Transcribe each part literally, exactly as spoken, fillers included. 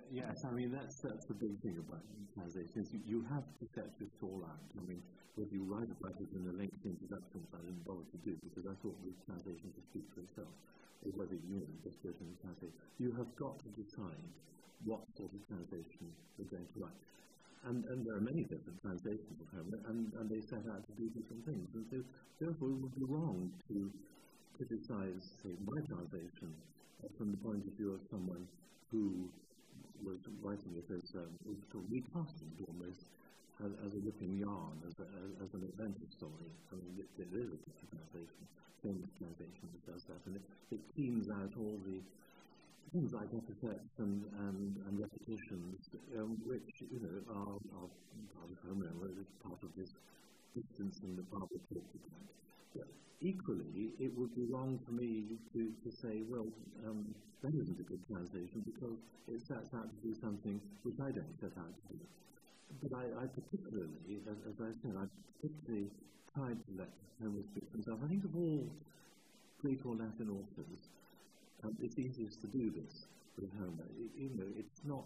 yes, I mean, that's that's the big thing about translation, is you, you have to set this all out. I mean, whether you write about it in a lengthy introduction, which I didn't bother to do, because I thought the translation could speak for itself, or whether you know, just go to the translation, you have got to decide what sort of translation you're going to write. And, and there are many different translations of Homer, and, and they set out to do different things. And so, therefore, it would be wrong to criticize, say, my translation uh, from the point of view of someone who was writing it as um, sort of recasting it almost as, as a ripping yarn, as, a, as an adventure story. I mean, it, it is a different translation, famous translation that does that, and it, it cleans out all the things like epithets and, and, and repetitions, um, which, you know, are, are part of Homer, it's part of this distancing that Barbara talked about. But equally, it would be wrong for me to, to say, well, um, that isn't a good translation because it sets out to do something which I don't set out to do. But I, I particularly, as, as I said, I particularly tried to let Homer speak for himself. I think of all Greek or Latin authors, um, it's easiest to do this with Homer. It, you know, it's not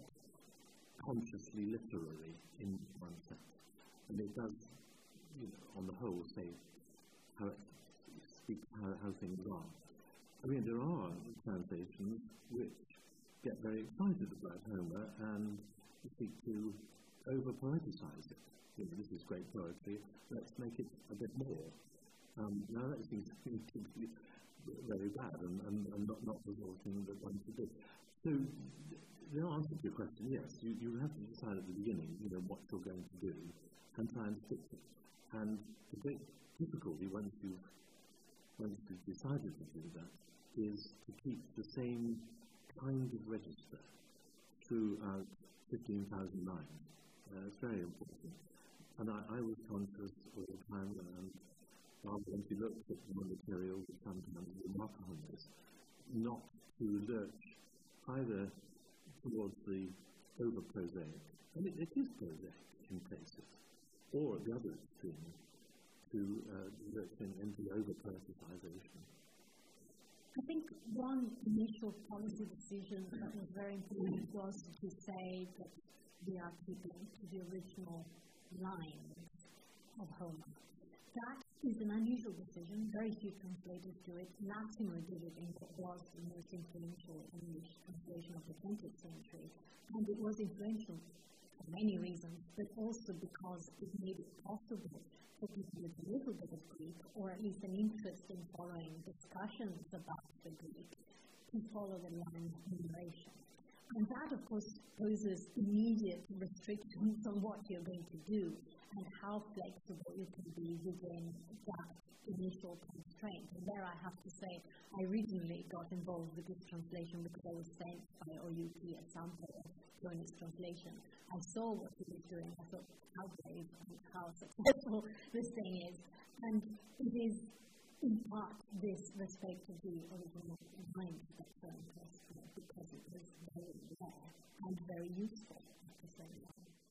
consciously literary in one sense. And it does, you know, on the whole, say how it speaks how, how things are. I mean, there are translations which get very excited about Homer and seek to over-poeticize it. You know, this is great poetry, let's make it a bit more. Um, now that seems to be very bad and, and, and not, not the sort of thing that one should do. So, the answer to your question, yes, you, you have to decide at the beginning, you know, what you're going to do and try and stick to it. And the big difficulty once you've, once you've decided to do that is to keep the same kind of register throughout fifteen thousand lines. Uh, it's very important. And I, I was conscious all the time, and when she looked at the material, which sometimes remark on this, not to lurch either towards the over-prosaic, and it, it is prosaic in places, or at the other extreme, to uh, lurch in, into over-poeticization. I think one initial policy decision that was very important was to say that we are keeping to the original lines of Homer. That is an unusual decision. Very few translators do it. Massimo did it in what was the most influential English translation of the twentieth century. And it was influential for many reasons, but also because it made it possible for people with a little bit of Greek, or at least an interest in following discussions about the Greek, to follow the line of narration. And that, of course, poses immediate restrictions on what you're going to do and how flexible you can be within that initial constraint. And there I have to say, I originally got involved with this translation because I was sent by O U P a sample of Tony's translation. I saw what he was doing. I thought, how brave and how successful this thing is. And it is, in part, this respect of the original mind that so impressed me, because it was very rare and very useful at the same time.